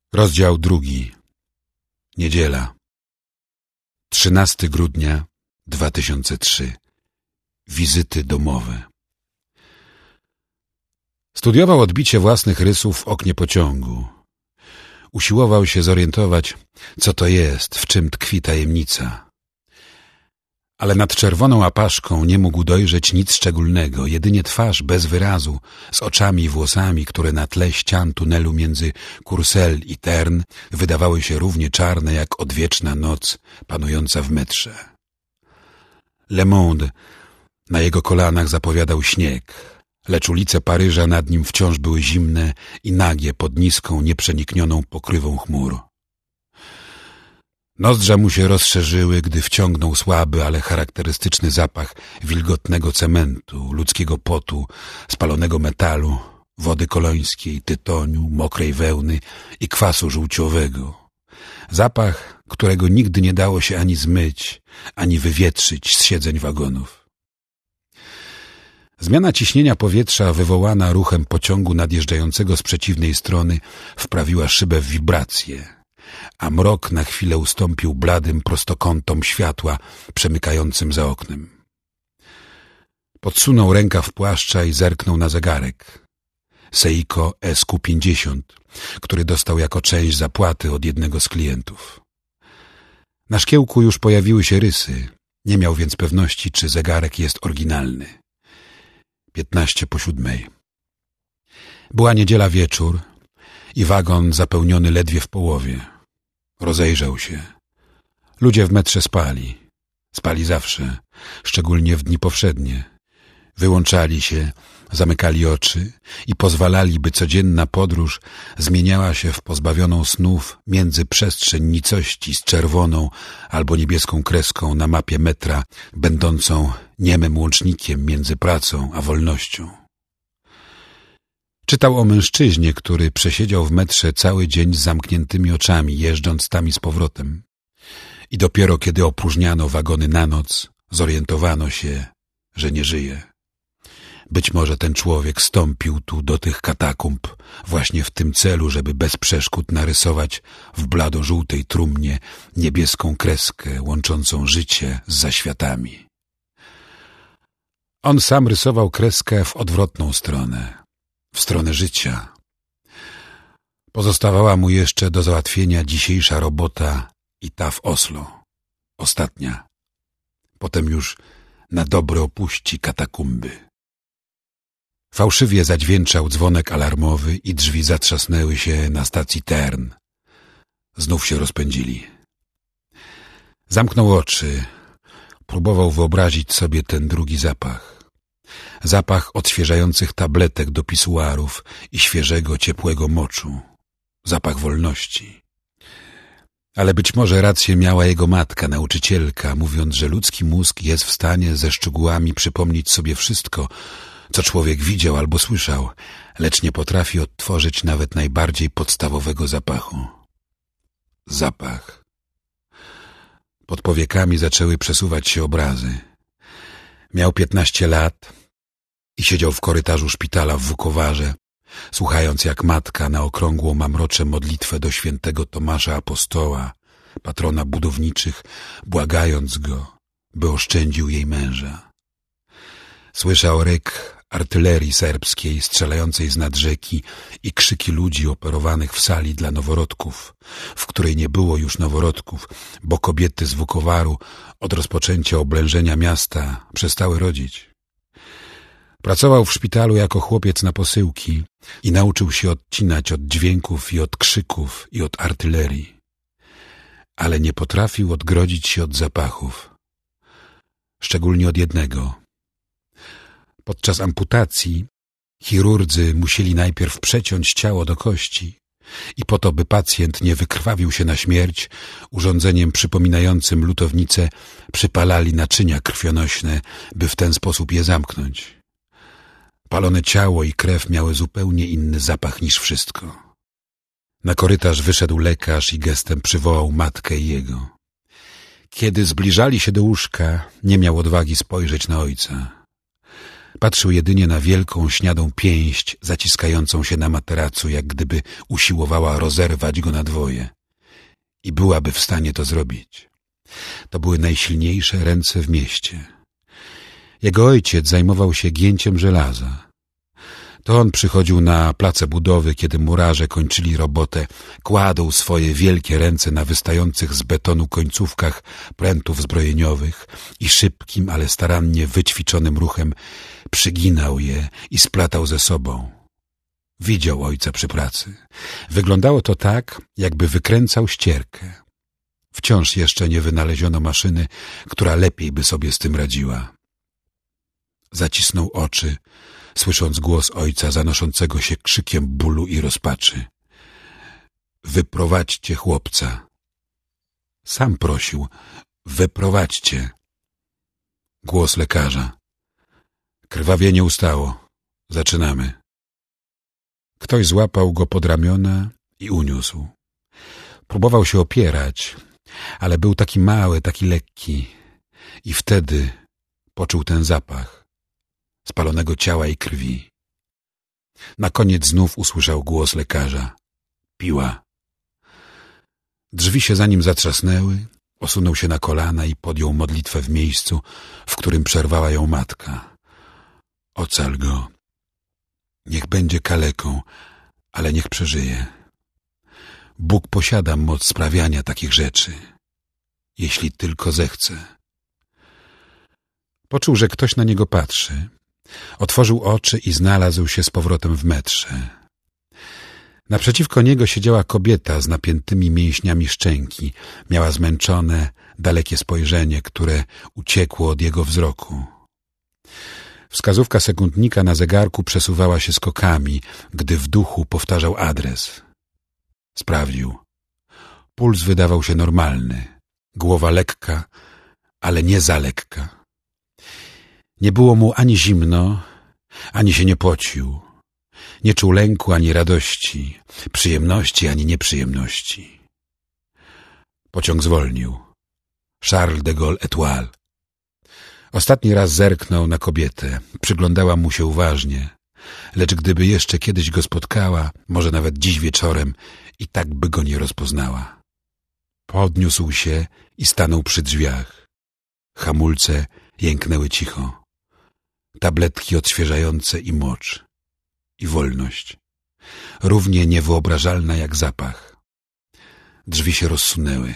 Rozdział 2. Niedziela. 13 grudnia 2003. Wizyty domowe. Studiował odbicie własnych rysów w oknie pociągu. Usiłował się zorientować, co to jest, w czym tkwi tajemnica. Ale nad czerwoną apaszką nie mógł dojrzeć nic szczególnego, jedynie twarz bez wyrazu, z oczami i włosami, które na tle ścian tunelu między Courcelles i Tern wydawały się równie czarne jak odwieczna noc panująca w metrze. Le Monde na jego kolanach zapowiadał śnieg, lecz ulice Paryża nad nim wciąż były zimne i nagie pod niską, nieprzeniknioną pokrywą chmur. Nozdrza mu się rozszerzyły, gdy wciągnął słaby, ale charakterystyczny zapach wilgotnego cementu, ludzkiego potu, spalonego metalu, wody kolońskiej, tytoniu, mokrej wełny i kwasu żółciowego. Zapach, którego nigdy nie dało się ani zmyć, ani wywietrzyć z siedzeń wagonów. Zmiana ciśnienia powietrza wywołana ruchem pociągu nadjeżdżającego z przeciwnej strony wprawiła szybę w wibrację, a mrok na chwilę ustąpił bladym prostokątom światła przemykającym za oknem. Podsunął rękaw płaszcza i zerknął na zegarek. Seiko SQ50, który dostał jako część zapłaty od jednego z klientów. Na szkiełku już pojawiły się rysy, nie miał więc pewności, czy zegarek jest oryginalny. 6:15. Była niedziela wieczór i wagon zapełniony ledwie w połowie. Rozejrzał się. Ludzie w metrze spali. Spali zawsze, szczególnie w dni powszednie. Wyłączali się, zamykali oczy i pozwalali, by codzienna podróż zmieniała się w pozbawioną snów międzyprzestrzeń nicości z czerwoną albo niebieską kreską na mapie metra, będącą niemym łącznikiem między pracą a wolnością. Czytał o mężczyźnie, który przesiedział w metrze cały dzień z zamkniętymi oczami, jeżdżąc tam i z powrotem. I dopiero kiedy opróżniano wagony na noc, zorientowano się, że nie żyje. Być może ten człowiek stąpił tu do tych katakumb właśnie w tym celu, żeby bez przeszkód narysować w blado-żółtej trumnie niebieską kreskę łączącą życie z zaświatami. On sam rysował kreskę w odwrotną stronę, w stronę życia. Pozostawała mu jeszcze do załatwienia dzisiejsza robota i ta w Oslo. Ostatnia. Potem już na dobre opuści katakumby. Fałszywie zadźwięczał dzwonek alarmowy i drzwi zatrzasnęły się na stacji Tern. Znów się rozpędzili. Zamknął oczy. Próbował wyobrazić sobie ten drugi zapach. Zapach odświeżających tabletek do pisuarów i świeżego, ciepłego moczu. Zapach wolności. Ale być może rację miała jego matka, nauczycielka, mówiąc, że ludzki mózg jest w stanie ze szczegółami przypomnieć sobie wszystko, co człowiek widział albo słyszał, lecz nie potrafi odtworzyć nawet najbardziej podstawowego zapachu. Zapach. Pod powiekami zaczęły przesuwać się obrazy. Miał 15 lat i siedział w korytarzu szpitala w Vukovarze, słuchając jak matka na okrągło mamrocze modlitwę do świętego Tomasza Apostoła, patrona budowniczych, błagając go, by oszczędził jej męża. Słyszał ryk artylerii serbskiej strzelającej z nad rzeki i krzyki ludzi operowanych w sali dla noworodków, w której nie było już noworodków, bo kobiety z Vukovaru od rozpoczęcia oblężenia miasta przestały rodzić. Pracował w szpitalu jako chłopiec na posyłki i nauczył się odcinać od dźwięków i od krzyków i od artylerii. Ale nie potrafił odgrodzić się od zapachów. Szczególnie od jednego. Podczas amputacji chirurdzy musieli najpierw przeciąć ciało do kości i po to, by pacjent nie wykrwawił się na śmierć, urządzeniem przypominającym lutownicę przypalali naczynia krwionośne, by w ten sposób je zamknąć. Palone ciało i krew miały zupełnie inny zapach niż wszystko. Na korytarz wyszedł lekarz i gestem przywołał matkę i jego. Kiedy zbliżali się do łóżka, nie miał odwagi spojrzeć na ojca. Patrzył jedynie na wielką, śniadą pięść zaciskającą się na materacu, jak gdyby usiłowała rozerwać go na dwoje. I byłaby w stanie to zrobić. To były najsilniejsze ręce w mieście. Jego ojciec zajmował się gięciem żelaza. To on przychodził na place budowy, kiedy murarze kończyli robotę, kładł swoje wielkie ręce na wystających z betonu końcówkach prętów zbrojeniowych i szybkim, ale starannie wyćwiczonym ruchem przyginał je i splatał ze sobą. Widział ojca przy pracy. Wyglądało to tak, jakby wykręcał ścierkę. Wciąż jeszcze nie wynaleziono maszyny, która lepiej by sobie z tym radziła. Zacisnął oczy, słysząc głos ojca zanoszącego się krzykiem bólu i rozpaczy. Wyprowadźcie chłopca. Sam prosił, wyprowadźcie. Głos lekarza. Krwawienie ustało. Zaczynamy. Ktoś złapał go pod ramiona i uniósł. Próbował się opierać, ale był taki mały, taki lekki. I wtedy poczuł ten zapach spalonego ciała i krwi. Na koniec znów usłyszał głos lekarza. Piła. Drzwi się za nim zatrzasnęły, osunął się na kolana i podjął modlitwę w miejscu, w którym przerwała ją matka. Ocal go. Niech będzie kaleką, ale niech przeżyje. Bóg posiada moc sprawiania takich rzeczy, jeśli tylko zechce. Poczuł, że ktoś na niego patrzy. Otworzył oczy i znalazł się z powrotem w metrze. Naprzeciwko niego siedziała kobieta z napiętymi mięśniami szczęki. Miała zmęczone, dalekie spojrzenie, które uciekło od jego wzroku. Wskazówka sekundnika na zegarku przesuwała się skokami, gdy w duchu powtarzał adres. Sprawdził. Puls wydawał się normalny. Głowa lekka, ale nie za lekka. Nie było mu ani zimno, ani się nie pocił. Nie czuł lęku ani radości, przyjemności ani nieprzyjemności. Pociąg zwolnił. Charles de Gaulle Étoile. Ostatni raz zerknął na kobietę. Przyglądała mu się uważnie. Lecz gdyby jeszcze kiedyś go spotkała, może nawet dziś wieczorem, i tak by go nie rozpoznała. Podniósł się i stanął przy drzwiach. Hamulce jęknęły cicho. Tabletki odświeżające i mocz. I wolność. Równie niewyobrażalna jak zapach. Drzwi się rozsunęły.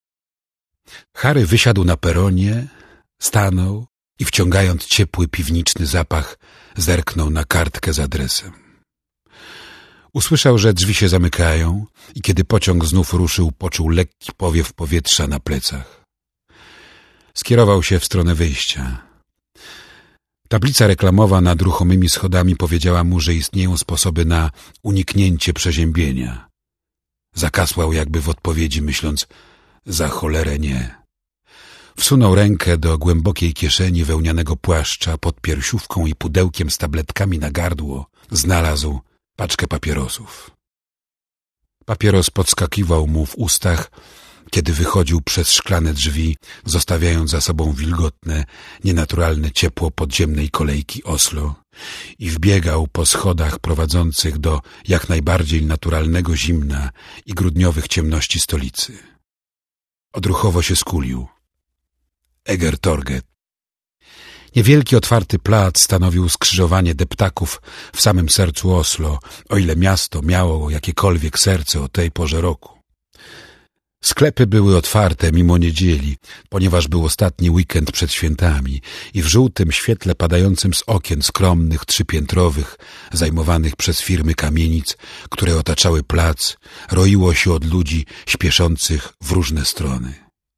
Harry wysiadł na peronie, stanął i wciągając ciepły piwniczny zapach, zerknął na kartkę z adresem. Usłyszał, że drzwi się zamykają i kiedy pociąg znów ruszył, poczuł lekki powiew powietrza na plecach. Skierował się w stronę wyjścia. Tablica reklamowa nad ruchomymi schodami powiedziała mu, że istnieją sposoby na uniknięcie przeziębienia. Zakasłał jakby w odpowiedzi, myśląc, za cholerę nie. Wsunął rękę do głębokiej kieszeni wełnianego płaszcza pod piersiówką i pudełkiem z tabletkami na gardło znalazł paczkę papierosów. Papieros podskakiwał mu w ustach, kiedy wychodził przez szklane drzwi, zostawiając za sobą wilgotne, nienaturalne ciepło podziemnej kolejki Oslo i wbiegał po schodach prowadzących do jak najbardziej naturalnego zimna i grudniowych ciemności stolicy. Odruchowo się skulił. Egertorget. Niewielki otwarty plac stanowił skrzyżowanie deptaków w samym sercu Oslo, o ile miasto miało jakiekolwiek serce o tej porze roku. Sklepy były otwarte mimo niedzieli, ponieważ był ostatni weekend przed świętami i w żółtym świetle padającym z okien skromnych, trzypiętrowych, zajmowanych przez firmy kamienic, które otaczały plac, roiło się od ludzi śpieszących w różne strony.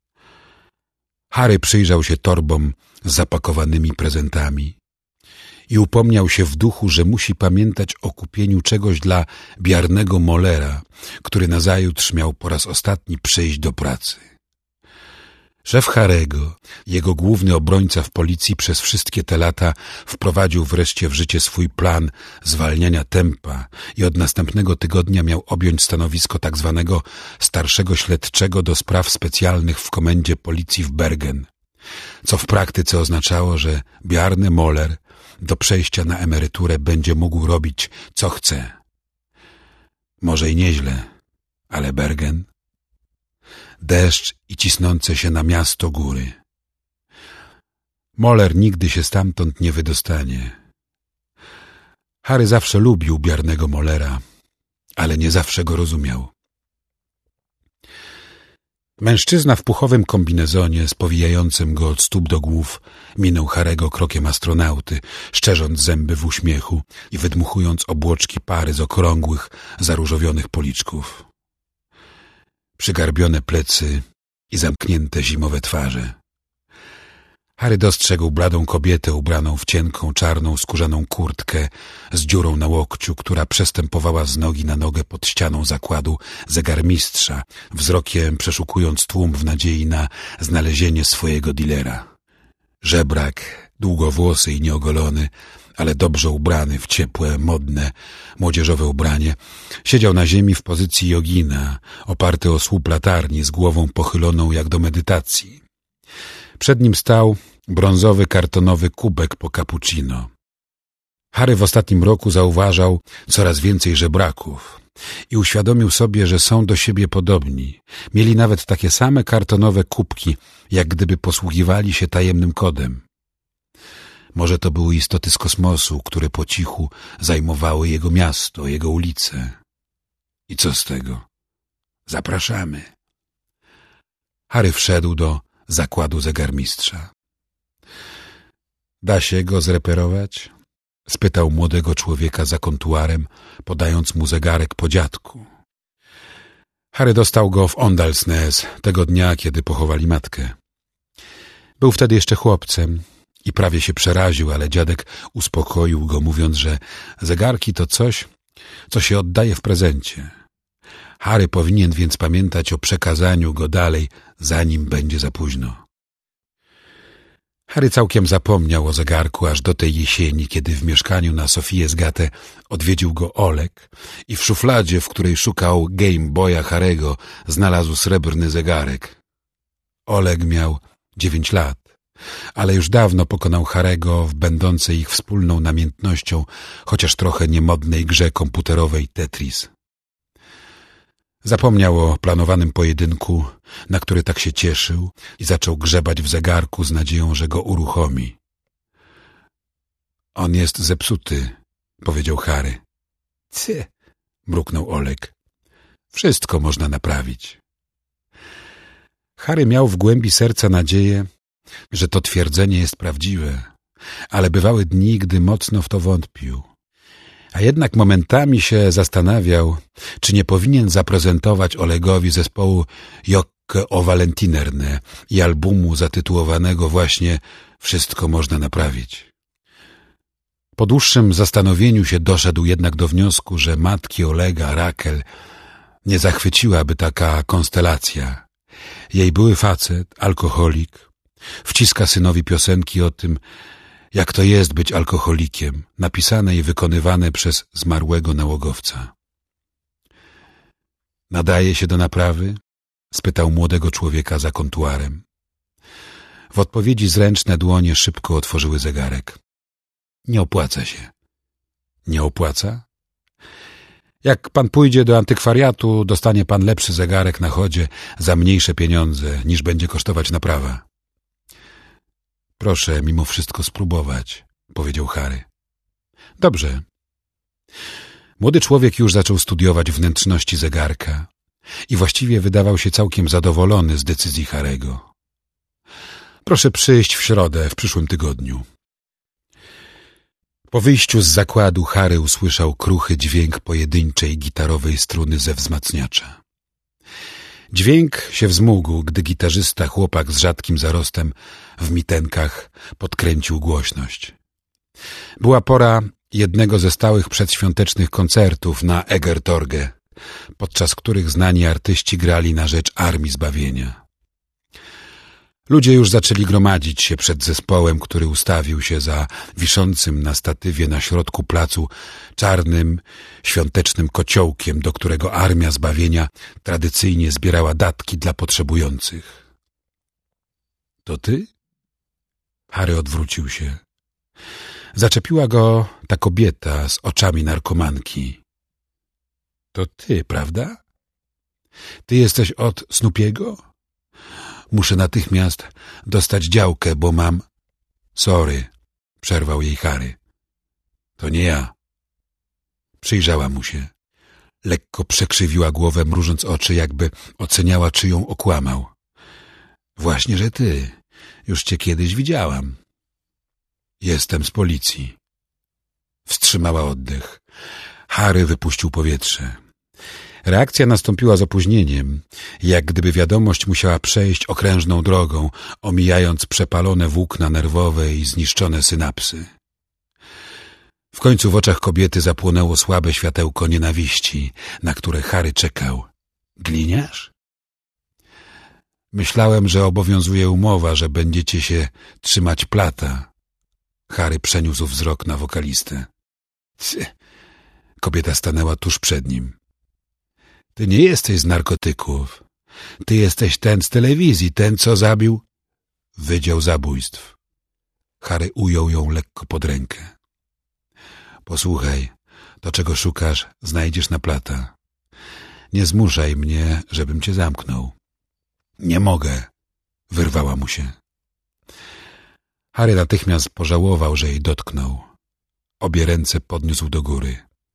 Harry przyjrzał się torbom z zapakowanymi prezentami i upomniał się w duchu, że musi pamiętać o kupieniu czegoś dla biarnego Mollera, który nazajutrz miał po raz ostatni przyjść do pracy. Szef Harry'ego, jego główny obrońca w policji przez wszystkie te lata, wprowadził wreszcie w życie swój plan zwalniania tempa i od następnego tygodnia miał objąć stanowisko tak zwanego starszego śledczego do spraw specjalnych w komendzie policji w Bergen, co w praktyce oznaczało, że Bjarne Moller do przejścia na emeryturę będzie mógł robić, co chce. Może i nieźle, ale Bergen? Deszcz i cisnące się na miasto góry. Moller nigdy się stamtąd nie wydostanie. Harry zawsze lubił biarnego Mollera, ale nie zawsze go rozumiał. Mężczyzna w puchowym kombinezonie, spowijającym go od stóp do głów, minął Harego krokiem astronauty, szczerząc zęby w uśmiechu i wydmuchując obłoczki pary z okrągłych, zaróżowionych policzków. Przygarbione plecy i zamknięte zimowe twarze. Harry dostrzegł bladą kobietę ubraną w cienką, czarną, skórzaną kurtkę z dziurą na łokciu, która przestępowała z nogi na nogę pod ścianą zakładu zegarmistrza, wzrokiem przeszukując tłum w nadziei na znalezienie swojego dilera. Żebrak, długowłosy i nieogolony, ale dobrze ubrany w ciepłe, modne, młodzieżowe ubranie, siedział na ziemi w pozycji jogina, oparty o słup latarni z głową pochyloną jak do medytacji. Przed nim stał brązowy kartonowy kubek po cappuccino. Harry w ostatnim roku zauważał coraz więcej żebraków i uświadomił sobie, że są do siebie podobni. Mieli nawet takie same kartonowe kubki, jak gdyby posługiwali się tajemnym kodem. Może to były istoty z kosmosu, które po cichu zajmowały jego miasto, jego ulice. I co z tego? Zapraszamy. Harry wszedł do zakładu zegarmistrza. Da się go zreperować? Spytał młodego człowieka za kontuarem, podając mu zegarek po dziadku. Harry dostał go w Åndalsnes tego dnia, kiedy pochowali matkę. Był wtedy jeszcze chłopcem i prawie się przeraził, ale dziadek uspokoił go, mówiąc, że zegarki to coś, co się oddaje w prezencie. Harry powinien więc pamiętać o przekazaniu go dalej, zanim będzie za późno. Harry całkiem zapomniał o zegarku aż do tej jesieni, kiedy w mieszkaniu na Sofiesgate odwiedził go Oleg i w szufladzie, w której szukał Game Boya Harry'ego, znalazł srebrny zegarek. Oleg miał 9 lat, ale już dawno pokonał Harry'ego w będącej ich wspólną namiętnością, chociaż trochę niemodnej grze komputerowej Tetris. Zapomniał o planowanym pojedynku, na który tak się cieszył, i zaczął grzebać w zegarku z nadzieją, że go uruchomi. On jest zepsuty, powiedział Harry. Cy, mruknął Oleg. Wszystko można naprawić. Harry miał w głębi serca nadzieję, że to twierdzenie jest prawdziwe, ale bywały dni, gdy mocno w to wątpił. A jednak momentami się zastanawiał, czy nie powinien zaprezentować Olegowi zespołu Jokke o Valentinerne i albumu zatytułowanego właśnie Wszystko można naprawić. Po dłuższym zastanowieniu się doszedł jednak do wniosku, że matki Olega, Rakel, nie zachwyciłaby taka konstelacja. Jej były facet, alkoholik, wciska synowi piosenki o tym, jak to jest być alkoholikiem, napisane i wykonywane przez zmarłego nałogowca. Nadaje się do naprawy? Spytał młodego człowieka za kontuarem. W odpowiedzi zręczne dłonie szybko otworzyły zegarek. Nie opłaca się. Nie opłaca? Jak pan pójdzie do antykwariatu, dostanie pan lepszy zegarek na chodzie za mniejsze pieniądze, niż będzie kosztować naprawa. Proszę mimo wszystko spróbować, powiedział Harry. Dobrze. Młody człowiek już zaczął studiować wnętrzności zegarka i właściwie wydawał się całkiem zadowolony z decyzji Harry'ego. Proszę przyjść w środę w przyszłym tygodniu. Po wyjściu z zakładu Harry usłyszał kruchy dźwięk pojedynczej gitarowej struny ze wzmacniacza. Dźwięk się wzmógł, gdy gitarzysta, chłopak z rzadkim zarostem w mitenkach, podkręcił głośność. Była pora jednego ze stałych przedświątecznych koncertów na Egertorge, podczas których znani artyści grali na rzecz Armii Zbawienia. Ludzie już zaczęli gromadzić się przed zespołem, który ustawił się za wiszącym na statywie na środku placu czarnym, świątecznym kociołkiem, do którego Armia Zbawienia tradycyjnie zbierała datki dla potrzebujących. To ty? Harry odwrócił się. Zaczepiła go ta kobieta z oczami narkomanki. To ty, prawda? Ty jesteś od Snoopiego? Muszę natychmiast dostać działkę, bo mam... Sorry, przerwał jej Harry. To nie ja. Przyjrzała mu się. Lekko przekrzywiła głowę, mrużąc oczy, jakby oceniała, czy ją okłamał. Właśnie, że ty. Już cię kiedyś widziałam. Jestem z policji. Wstrzymała oddech. Harry wypuścił powietrze. Reakcja nastąpiła z opóźnieniem, jak gdyby wiadomość musiała przejść okrężną drogą, omijając przepalone włókna nerwowe i zniszczone synapsy. W końcu w oczach kobiety zapłonęło słabe światełko nienawiści, na które Harry czekał. Gliniarz? Myślałem, że obowiązuje umowa, że będziecie się trzymać plata. Harry przeniósł wzrok na wokalistę. Kobieta stanęła tuż przed nim. Ty nie jesteś z narkotyków. Ty jesteś ten z telewizji, ten, co zabił Wydział Zabójstw. Harry ujął ją lekko pod rękę. Posłuchaj, to czego szukasz, znajdziesz na plata. Nie zmuszaj mnie, żebym cię zamknął. Nie mogę, wyrwała mu się. Harry natychmiast pożałował, że jej dotknął. Obie ręce podniósł do góry.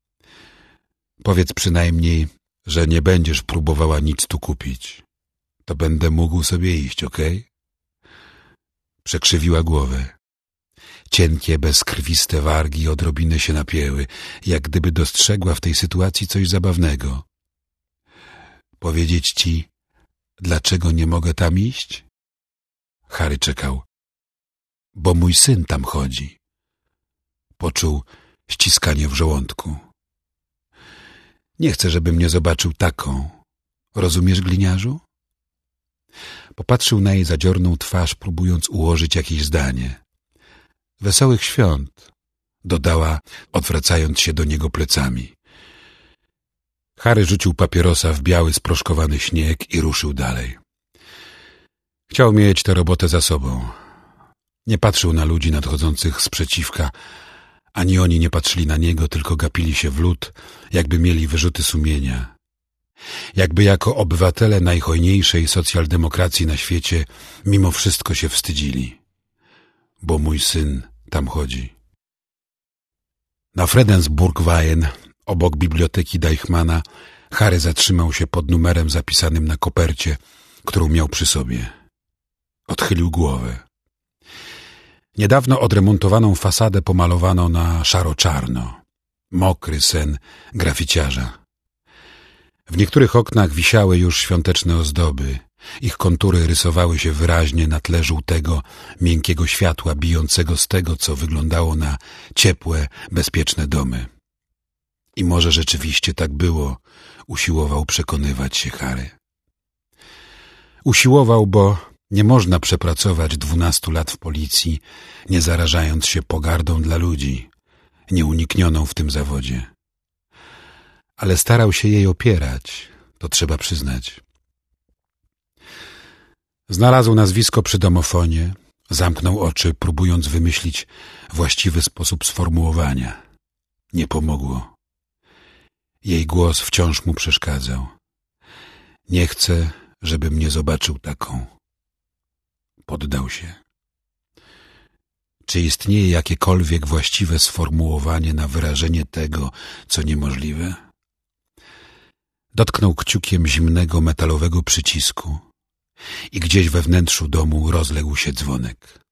Powiedz przynajmniej, że nie będziesz próbowała nic tu kupić. To będę mógł sobie iść, okej? Przekrzywiła głowę. Cienkie, bezkrwiste wargi odrobinę się napięły, jak gdyby dostrzegła w tej sytuacji coś zabawnego. Powiedzieć ci, dlaczego nie mogę tam iść? Harry czekał. Bo mój syn tam chodzi. Poczuł ściskanie w żołądku. Nie chcę, żeby mnie zobaczył taką. Rozumiesz, gliniarzu? Popatrzył na jej zadziorną twarz, próbując ułożyć jakieś zdanie. Wesołych świąt, dodała, odwracając się do niego plecami. Harry rzucił papierosa w biały, sproszkowany śnieg i ruszył dalej. Chciał mieć tę robotę za sobą. Nie patrzył na ludzi nadchodzących sprzeciwka, ani oni nie patrzyli na niego, tylko gapili się w lód, jakby mieli wyrzuty sumienia. Jakby jako obywatele najhojniejszej socjaldemokracji na świecie mimo wszystko się wstydzili. Bo mój syn tam chodzi. Na Fredensburg-Weien, obok biblioteki Deichmana, Harry zatrzymał się pod numerem zapisanym na kopercie, którą miał przy sobie. Odchylił głowę. Niedawno odremontowaną fasadę pomalowano na szaro-czarno. Mokry sen graficiarza. W niektórych oknach wisiały już świąteczne ozdoby. Ich kontury rysowały się wyraźnie na tle żółtego, miękkiego światła bijącego z tego, co wyglądało na ciepłe, bezpieczne domy. I może rzeczywiście tak było, usiłował przekonywać się Harry. Usiłował, bo nie można przepracować 12 lat w policji, nie zarażając się pogardą dla ludzi, nieuniknioną w tym zawodzie. Ale starał się jej opierać, to trzeba przyznać. Znalazł nazwisko przy domofonie, zamknął oczy, próbując wymyślić właściwy sposób sformułowania. Nie pomogło. Jej głos wciąż mu przeszkadzał. Nie chcę, żeby mnie zobaczył taką. Poddał się. Czy istnieje jakiekolwiek właściwe sformułowanie na wyrażenie tego, co niemożliwe? Dotknął kciukiem zimnego metalowego przycisku i gdzieś we wnętrzu domu rozległ się dzwonek.